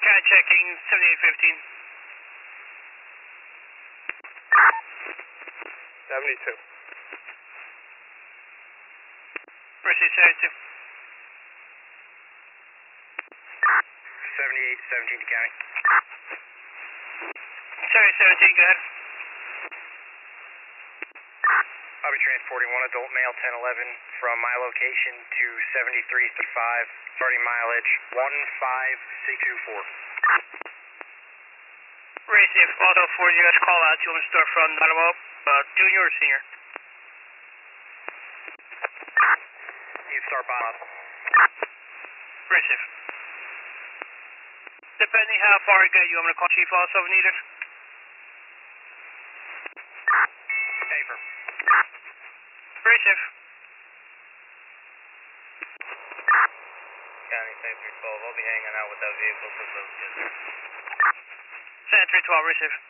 County checking 7815. 72. Receive 72. 7817 to County. 7017, go ahead. I'll be transporting one adult male 1011 from my location to 7335, starting mileage 15624. Receive auto for US call out. You want to start from Dynamo, junior or senior? You start bottom up. Receive. Depending how far you get, you want me to call Chief also if needed? Paper. Receive. County 7312, I'll be hanging out with that vehicle for those kids. 7312, receive.